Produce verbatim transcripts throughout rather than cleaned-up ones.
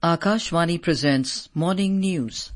Akashvani presents Morning News.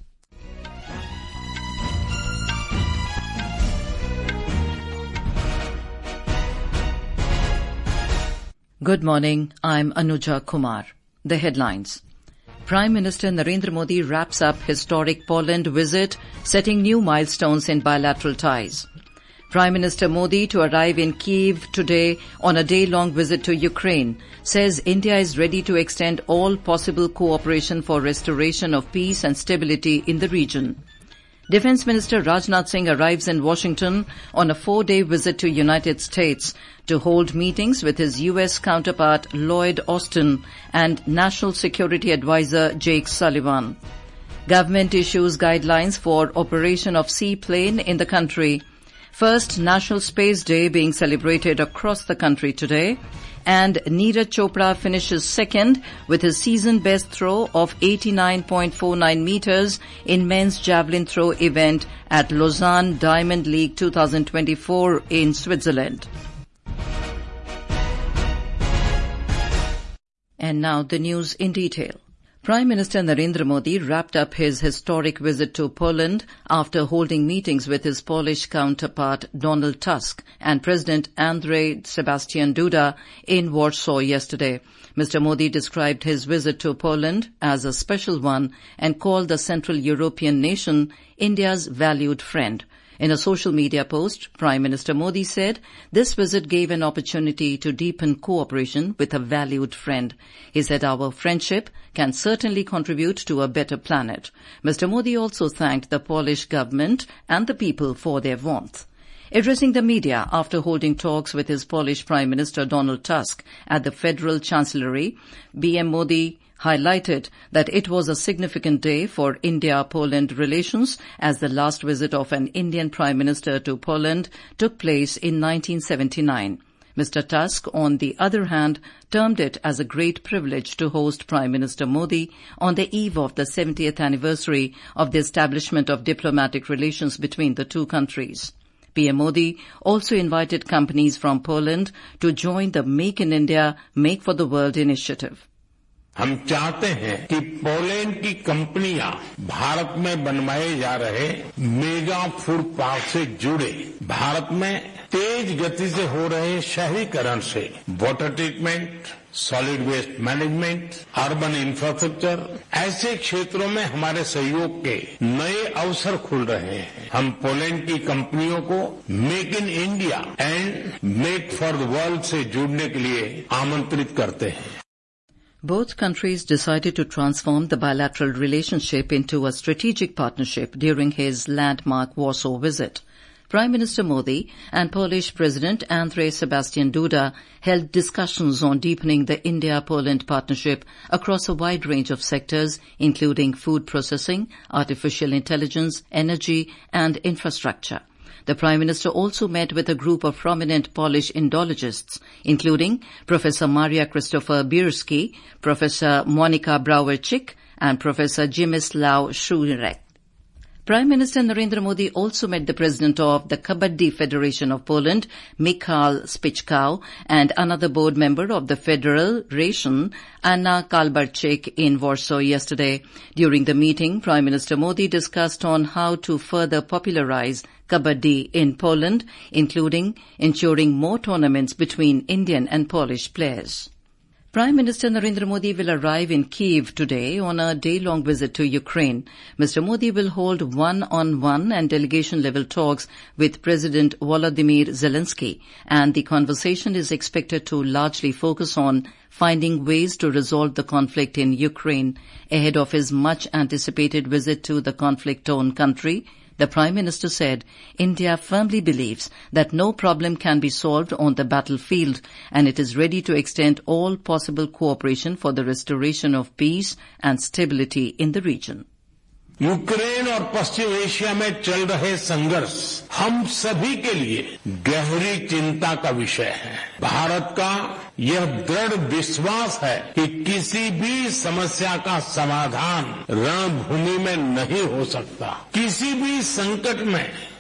Good morning, I'm Anuja Kumar. The headlines. Prime Minister Narendra Modi wraps up historic Poland visit, setting new milestones in bilateral ties. Prime Minister Modi to arrive in Kyiv today on a day-long visit to Ukraine, says India is ready to extend all possible cooperation for restoration of peace and stability in the region. Defence Minister Rajnath Singh arrives in Washington on a four-day visit to United States to hold meetings with his U S counterpart Lloyd Austin and National Security Advisor Jake Sullivan. Government issues guidelines for operation of seaplane in the country. First National Space Day being celebrated across the country today. And Neeraj Chopra finishes second with his season-best throw of eighty-nine point four nine meters in men's javelin throw event at Lausanne Diamond League twenty twenty-four in Switzerland. And now the news in detail. Prime Minister Narendra Modi wrapped up his historic visit to Poland after holding meetings with his Polish counterpart Donald Tusk and President Andrzej Sebastian Duda in Warsaw yesterday. Mister Modi described his visit to Poland as a special one and called the Central European nation India's valued friend. In a social media post, Prime Minister Modi said this visit gave an opportunity to deepen cooperation with a valued friend. He said our friendship can certainly contribute to a better planet. Mister Modi also thanked the Polish government and the people for their warmth. Addressing the media after holding talks with his Polish Prime Minister Donald Tusk at the Federal Chancellery, B M Modi highlighted that it was a significant day for India-Poland relations as the last visit of an Indian Prime Minister to Poland took place in nineteen seventy-nine. Mister Tusk, on the other hand, termed it as a great privilege to host Prime Minister Modi on the eve of the seventieth anniversary of the establishment of diplomatic relations between the two countries. P M Modi also invited companies from Poland to join the Make in India, Make for the World initiative. हम चाहते हैं कि Poland की कंपनियां भारत में बनवाए जा रहे मेगा फूड पार्क से जुड़े भारत में तेज गति से हो रहे शहरीकरण से water treatment, solid waste management, urban infrastructure ऐसे क्षेत्रों में हमारे सहयोग के नए अवसर खुल रहे हैं. हम पोलैंड की कंपनियों को make in India and make for the world से जुड़ने के लिए आमंत्रित करते हैं. Both countries decided to transform the bilateral relationship into a strategic partnership during his landmark Warsaw visit. Prime Minister Modi and Polish President Andrzej Sebastian Duda held discussions on deepening the India-Poland partnership across a wide range of sectors, including food processing, artificial intelligence, energy, and infrastructure. The Prime Minister also met with a group of prominent Polish Indologists, including Professor Maria Christopher Bierski, Professor Monika Brauerczyk, and Professor Zdzisław Szurek. Prime Minister Narendra Modi also met the President of the Kabaddi Federation of Poland, Michal Spiczkał, and another board member of the Federation, Anna Kalbarczyk, in Warsaw yesterday. During the meeting, Prime Minister Modi discussed on how to further popularize Kabaddi in Poland, including ensuring more tournaments between Indian and Polish players. Prime Minister Narendra Modi will arrive in Kyiv today on a day-long visit to Ukraine. Mister Modi will hold one-on-one and delegation-level talks with President Volodymyr Zelensky, and the conversation is expected to largely focus on finding ways to resolve the conflict in Ukraine ahead of his much-anticipated visit to the conflict-torn country. The Prime Minister said India firmly believes that no problem can be solved on the battlefield and it is ready to extend all possible cooperation for the restoration of peace and stability in the region. Ukraine और पश्चिम Asia में चल रहे संघर्ष हम सभी के लिए गहरी चिंता का विषय है. भारत का यह दृढ़ विश्वास है कि किसी भी समस्या का समाधान रणभूमि में नहीं हो सकता. किसी भी संकट में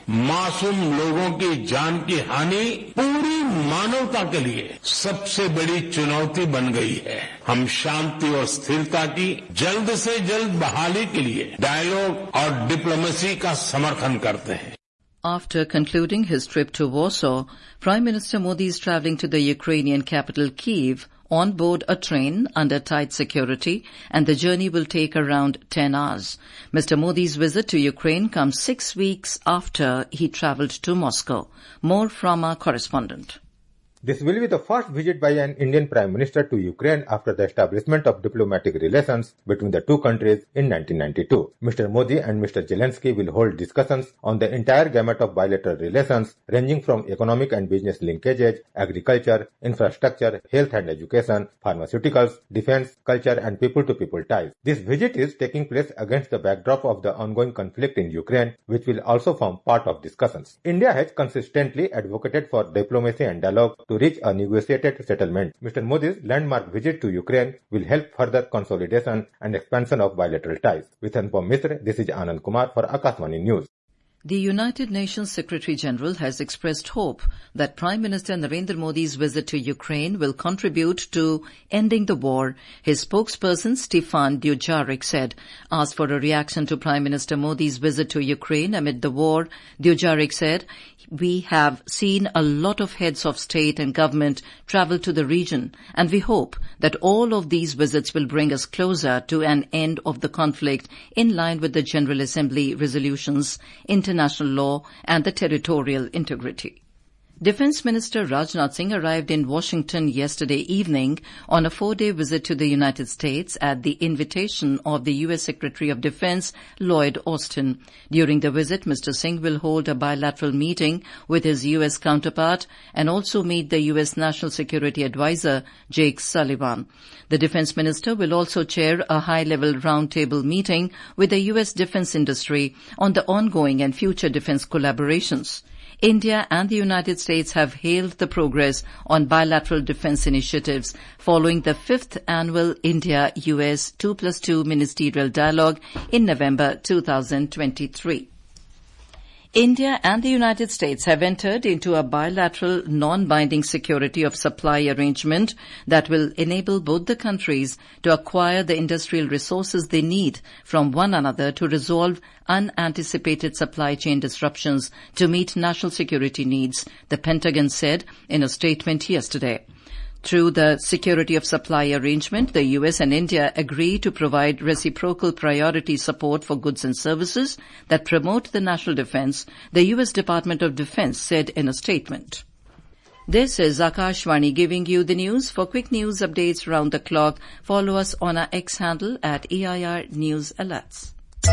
मासूम लोगों की जान की हानि पूरी मानवता के लिए सबसे बड़ी चुनौती बन गई है। हम शांति और स्थिरता की जल्द से जल्द बहाली के लिए डायलॉग और डिप्लोमेसी का समर्थन करते हैं। After concluding his trip to Warsaw, Prime Minister Modi is travelling to the Ukrainian capital Kyiv on board a train under tight security, and the journey will take around ten hours. Mister Modi's visit to Ukraine comes six weeks after he travelled to Moscow. More from our correspondent. This will be the first visit by an Indian Prime Minister to Ukraine after the establishment of diplomatic relations between the two countries in nineteen ninety-two. Mister Modi and Mister Zelensky will hold discussions on the entire gamut of bilateral relations ranging from economic and business linkages, agriculture, infrastructure, health and education, pharmaceuticals, defense, culture and people-to-people ties. This visit is taking place against the backdrop of the ongoing conflict in Ukraine, which will also form part of discussions. India has consistently advocated for diplomacy and dialogue to reach a negotiated settlement. Mister Modi's landmark visit to Ukraine will help further consolidation and expansion of bilateral ties. With Anupam Mishra, this is Anand Kumar for Akashvani News. The United Nations Secretary General has expressed hope that Prime Minister Narendra Modi's visit to Ukraine will contribute to ending the war. His spokesperson, Stefan Dujarric, said. Asked for a reaction to Prime Minister Modi's visit to Ukraine amid the war, Dujarric said, "We have seen a lot of heads of state and government travel to the region, and we hope that all of these visits will bring us closer to an end of the conflict in line with the General Assembly resolutions, international law and the territorial integrity." Defense Minister Rajnath Singh arrived in Washington yesterday evening on a four-day visit to the United States at the invitation of the U S Secretary of Defense Lloyd Austin. During the visit, Mister Singh will hold a bilateral meeting with his U S counterpart and also meet the U S National Security Advisor Jake Sullivan. The Defense Minister will also chair a high-level roundtable meeting with the U S defense industry on the ongoing and future defense collaborations. India and the United States have hailed the progress on bilateral defense initiatives following the fifth annual India-U S two plus two ministerial dialogue in November two thousand twenty-three. India and the United States have entered into a bilateral non-binding security of supply arrangement that will enable both the countries to acquire the industrial resources they need from one another to resolve unanticipated supply chain disruptions to meet national security needs, the Pentagon said in a statement yesterday. Through the security of supply arrangement, the U S and India agree to provide reciprocal priority support for goods and services that promote the national defense, the U S Department of Defense said in a statement. This is Akashvani giving you the news. For quick news updates round the clock, follow us on our X handle at A I R News Alerts.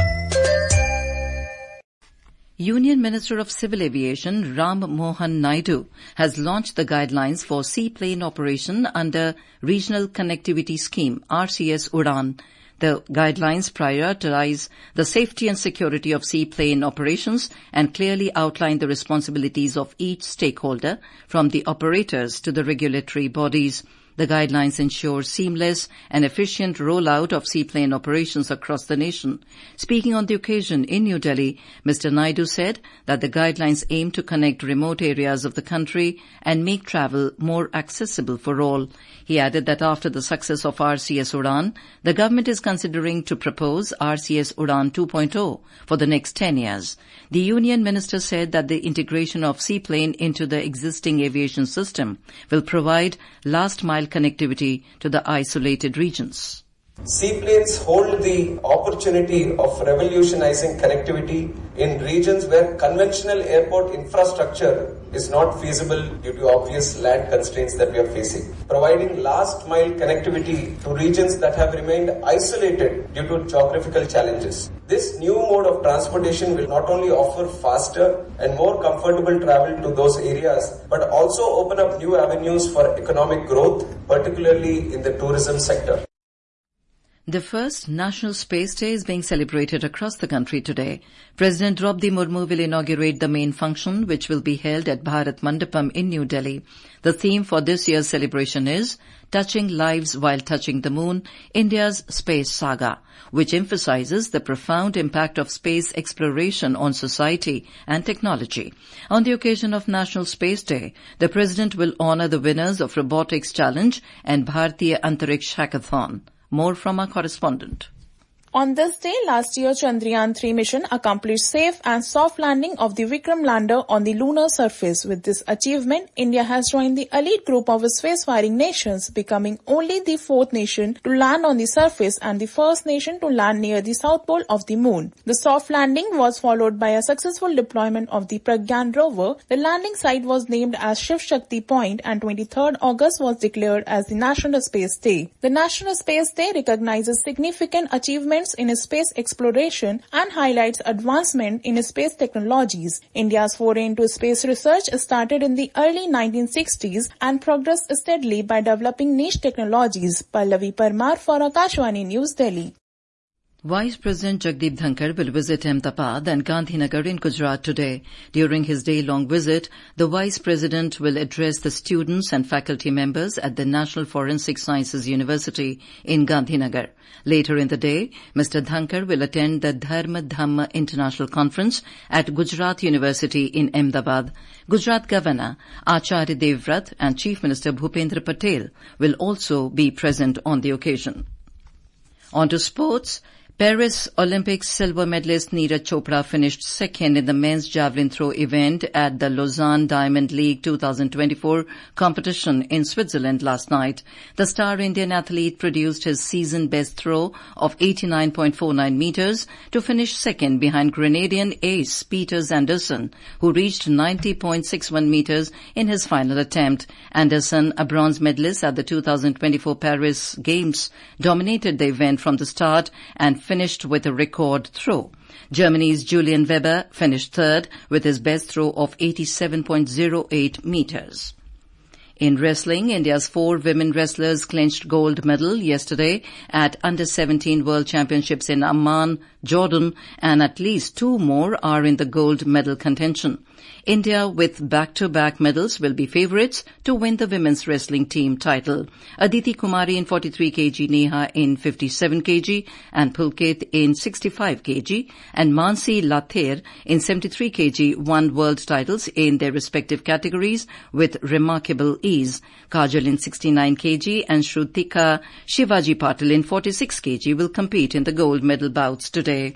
Union Minister of Civil Aviation Ram Mohan Naidu has launched the guidelines for seaplane operation under Regional Connectivity Scheme, R C S Udan. The guidelines prioritize the safety and security of seaplane operations and clearly outline the responsibilities of each stakeholder, from the operators to the regulatory bodies. The guidelines ensure seamless and efficient rollout of seaplane operations across the nation. Speaking on the occasion in New Delhi, Mister Naidu said that the guidelines aim to connect remote areas of the country and make travel more accessible for all. He added that after the success of R C S Udan, the government is considering to propose R C S Udan two point oh for the next ten years. The Union Minister said that the integration of seaplane into the existing aviation system will provide last-mile connectivity to the isolated regions. Seaplanes hold the opportunity of revolutionizing connectivity in regions where conventional airport infrastructure is not feasible due to obvious land constraints that we are facing, providing last-mile connectivity to regions that have remained isolated due to geographical challenges. This new mode of transportation will not only offer faster and more comfortable travel to those areas, but also open up new avenues for economic growth, particularly in the tourism sector. The first National Space Day is being celebrated across the country today. President Draupadi Murmu will inaugurate the main function, which will be held at Bharat Mandapam in New Delhi. The theme for this year's celebration is Touching Lives While Touching the Moon, India's Space Saga, which emphasizes the profound impact of space exploration on society and technology. On the occasion of National Space Day, the President will honor the winners of Robotics Challenge and Bharatiya Antariksh Hackathon. More from our correspondent. On this day last year, Chandrayaan three mission accomplished safe and soft landing of the Vikram lander on the lunar surface. With this achievement, India has joined the elite group of space-faring nations, becoming only the fourth nation to land on the surface and the first nation to land near the south pole of the moon. The soft landing was followed by a successful deployment of the Pragyan rover. The landing site was named as Shiv Shakti Point, and twenty-third August was declared as the National Space Day. The National Space Day recognizes significant achievements in space exploration and highlights advancement in space technologies. India's foray into space research started in the early nineteen sixties and progressed steadily by developing niche technologies. Pallavi Parmar for Akashvani News, Delhi. Vice President Jagdeep Dhankar will visit Ahmedabad and Gandhinagar in Gujarat today. During his day-long visit, the Vice President will address the students and faculty members at the National Forensic Sciences University in Gandhinagar. Later in the day, Mister Dhankar will attend the Dharma Dhamma International Conference at Gujarat University in Ahmedabad. Gujarat Governor Acharya Devvrat and Chief Minister Bhupendra Patel will also be present on the occasion. On to sports. Paris Olympics silver medalist Neeraj Chopra finished second in the men's javelin throw event at the Lausanne Diamond League twenty twenty-four competition in Switzerland last night. The star Indian athlete produced his season-best throw of eighty-nine point four nine meters to finish second behind Grenadian ace Peter Anderson, who reached ninety point six one meters in his final attempt. Anderson, a bronze medalist at the two thousand twenty-four Paris Games, dominated the event from the start and finished with a record throw. Germany's Julian Weber finished third with his best throw of eighty-seven point zero eight meters. In wrestling, India's four women wrestlers clinched gold medal yesterday at under seventeen World Championships in Amman, Jordan, and at least two more are in the gold medal contention. India, with back-to-back medals, will be favourites to win the women's wrestling team title. Aditi Kumari in forty-three kilograms, Neha in fifty-seven kilograms, and Pulkit in sixty-five kilograms, and Mansi Lather in seventy-three kilograms won world titles in their respective categories with remarkable ease. Kajal in sixty-nine kilograms and Shrutika Shivaji Patil in forty-six kilograms will compete in the gold medal bouts today.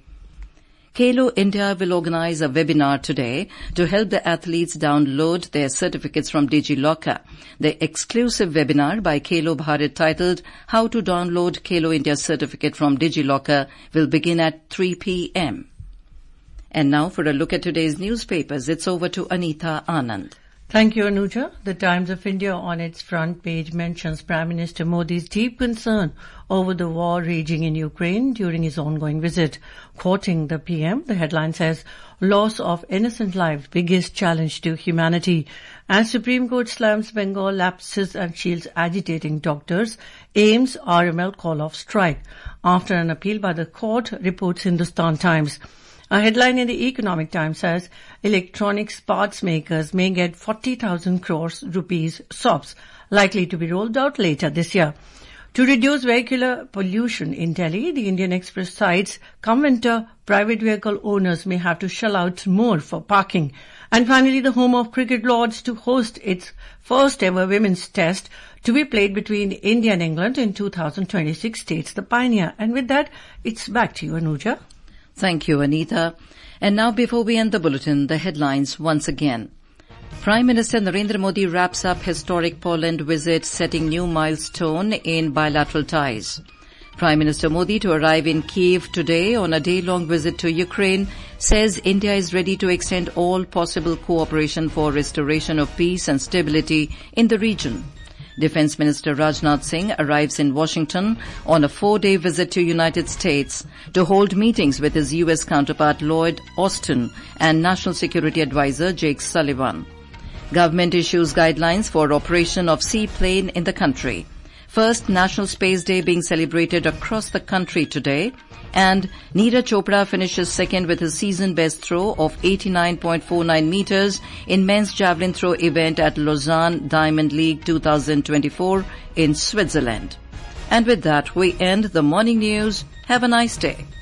Khelo India will organize a webinar today to help the athletes download their certificates from DigiLocker. The exclusive webinar by Khelo Bharat titled How to Download Khelo India Certificate from DigiLocker will begin at three p.m. And now for a look at today's newspapers, it's over to Anita Anand. Thank you, Anuja. The Times of India on its front page mentions Prime Minister Modi's deep concern over the war raging in Ukraine during his ongoing visit. Quoting the P M, the headline says, loss of innocent lives, biggest challenge to humanity. As Supreme Court slams Bengal lapses and shields agitating doctors, aims R M L call off strike. After an appeal by the court, reports Hindustan Times. A headline in the Economic Times says, electronics parts makers may get forty thousand crores rupees S O Ps, likely to be rolled out later this year. To reduce vehicular pollution in Delhi, the Indian Express cites, come winter, private vehicle owners may have to shell out more for parking. And finally, the home of Cricket Lords to host its first ever women's test to be played between India and England in two thousand twenty-six, states the Pioneer. And with that, it's back to you, Anuja. Thank you, Anita. And now, before we end the bulletin, the headlines once again. Prime Minister Narendra Modi wraps up historic Poland visit, setting new milestone in bilateral ties. Prime Minister Modi, to arrive in Kyiv today on a day-long visit to Ukraine, says India is ready to extend all possible cooperation for restoration of peace and stability in the region. Defense Minister Rajnath Singh arrives in Washington on a four-day visit to United States to hold meetings with his U S counterpart Lloyd Austin and National Security Advisor Jake Sullivan. Government issues guidelines for operation of seaplane in the country. First National Space Day being celebrated across the country today. And Neeraj Chopra finishes second with his season best throw of eighty-nine point four nine meters in men's javelin throw event at Lausanne Diamond League twenty twenty-four in Switzerland. And with that, we end the morning news. Have a nice day.